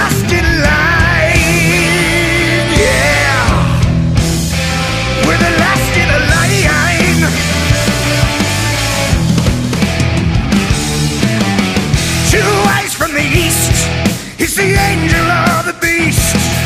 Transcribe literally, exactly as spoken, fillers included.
last in line. Yeah, we're the last in a line. Two eyes from the east, he's the angel or the beast.